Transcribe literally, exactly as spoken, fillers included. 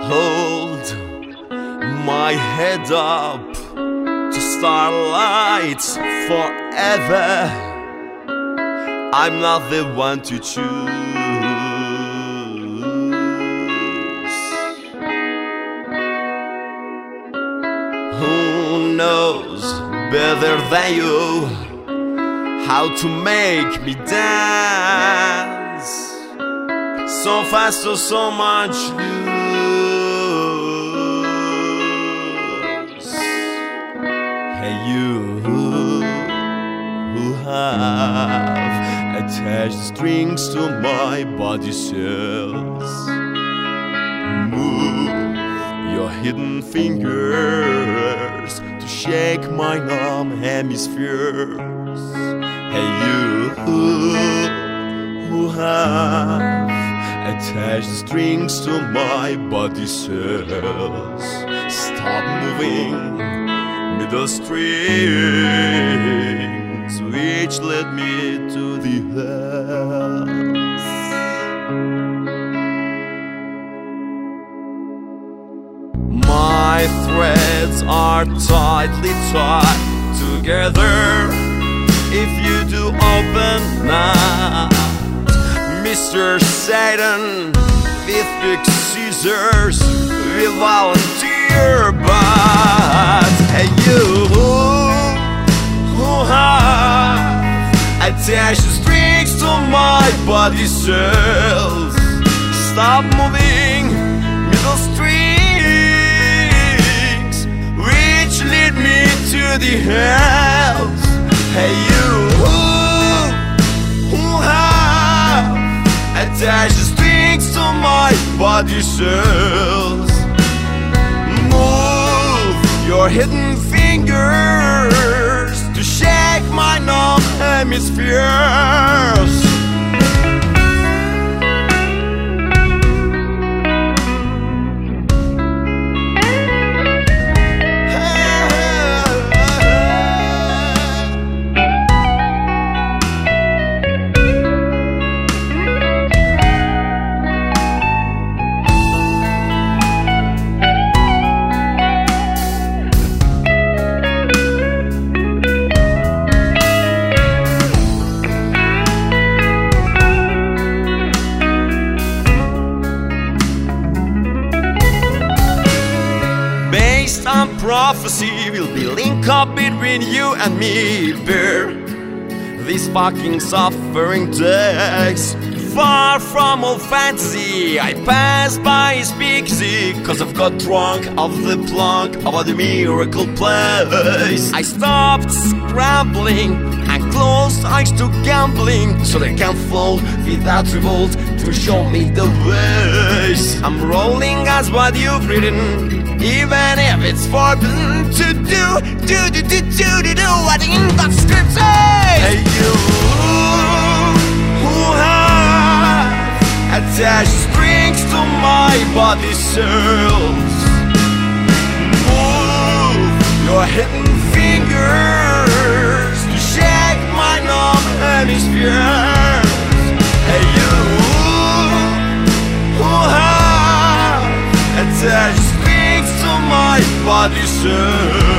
hold my head up to starlight forever. I'm not the one to choose. Who knows better than you how to make me dance so fast or so much loose? Hey, you who have attached strings to my body cells, move your hidden fingers to shake my numb hemispheres. Hey, you who have attached strings to my body cells, stop moving me the strings which led me to the house. My threads are tightly tied together. If you do open now, Mister Satan, with big scissors, will volunteer. But hey, you who have attached strings to my body cells, stop moving middle strings which lead me to the house. Hey, you who have attached strings to my body cells, move your hidden fingers to shake my numb hemispheres. Some prophecy will be linked up between you and me, bear these fucking suffering days. Far from all fantasy, I pass by speakeasy, cause I've got drunk off the plunk about the miracle place. I stopped scrambling and closed eyes to gambling, so they can fold without revolt to show me the ways. I'm rolling as what you've written, even if it's forbidden to do, do, do, do, do, do, do what in that script says. Hey, you who have attached strings to my body cells, move your hidden fingers to shake my numb hemispheres. Hey, you who have attached my body cells,